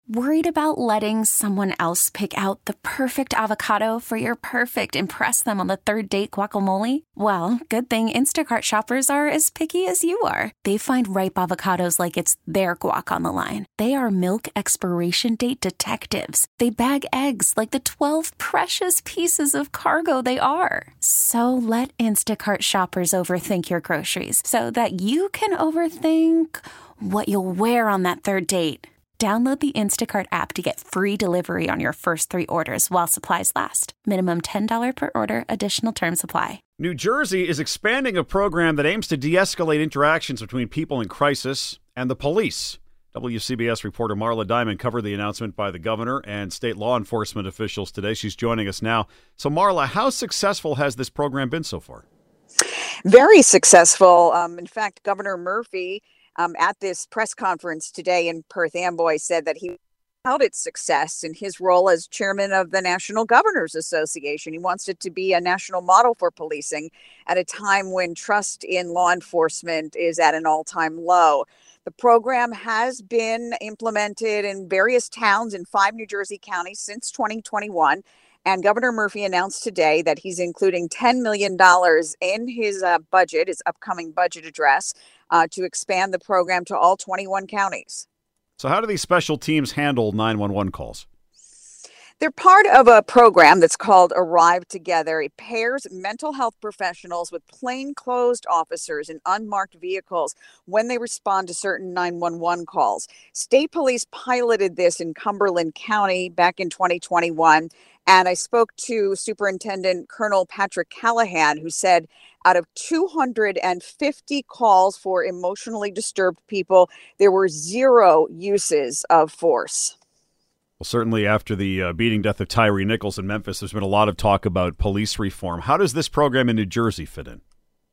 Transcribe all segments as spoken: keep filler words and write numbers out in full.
Worried about letting someone else pick out the perfect avocado for your perfect impress them on the third date guacamole? Well, good thing Instacart shoppers are as picky as you are. They find ripe avocados like it's their guac on the line. They are milk expiration date detectives. They bag eggs like the twelve precious pieces of cargo they are. So let Instacart shoppers overthink your groceries so that you can overthink what you'll wear on that third date. Download the Instacart app to get free delivery on your first three orders while supplies last. Minimum ten dollars per order. Additional terms apply. New Jersey is expanding a program that aims to de-escalate interactions between people in crisis and the police. W C B S reporter Marla Diamond covered the announcement by the governor and state law enforcement officials today. She's joining us now. So, Marla, how successful has this program been so far? Very successful. Um, in fact, Governor Murphy Um, at this press conference today in Perth Amboy said that he held its success in his role as chairman of the National Governors Association. He wants it to be a national model for policing at a time when trust in law enforcement is at an all-time low. The program has been implemented in various towns in five New Jersey counties since twenty twenty-one. And Governor Murphy announced today that he's including ten million dollars in his uh, budget, his upcoming budget address, uh, to expand the program to all twenty-one counties. So how do these special teams handle nine one one calls? They're part of a program that's called Arrive Together. It pairs mental health professionals with plainclothes officers in unmarked vehicles when they respond to certain nine one one calls. State police piloted this in Cumberland County back in twenty twenty-one. And I spoke to Superintendent Colonel Patrick Callahan, who said out of two hundred fifty calls for emotionally disturbed people, there were zero uses of force. Well, certainly after the uh, beating death of Tyree Nichols in Memphis, there's been a lot of talk about police reform. How does this program in New Jersey fit in?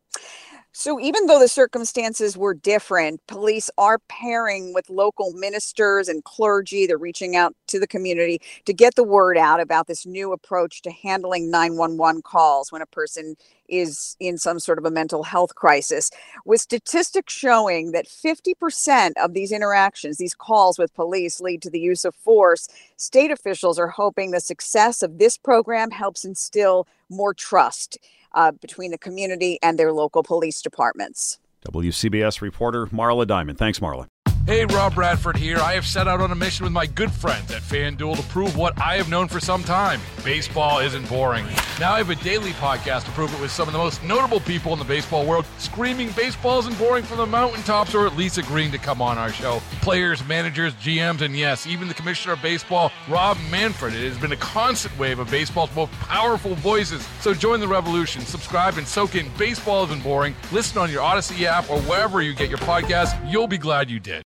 So even though the circumstances were different, police are pairing with local ministers and clergy. They're reaching out to the community to get the word out about this new approach to handling nine one one calls when a person is in some sort of a mental health crisis, with statistics showing that fifty percent of these interactions, these calls with police, lead to the use of force. State officials are hoping the success of this program helps instill more trust Uh, between the community and their local police departments. W C B S reporter Marla Diamond. Thanks, Marla. Hey, Rob Bradford here. I have set out on a mission with my good friends at FanDuel to prove what I have known for some time. Baseball isn't boring. Now I have a daily podcast to prove it with some of the most notable people in the baseball world, screaming baseball isn't boring from the mountaintops, or at least agreeing to come on our show. Players, managers, G Ms, and yes, even the commissioner of baseball, Rob Manfred. It has been a constant wave of baseball's most powerful voices. So join the revolution. Subscribe and soak in Baseball Isn't Boring. Listen on your Odyssey app or wherever you get your podcasts. You'll be glad you did.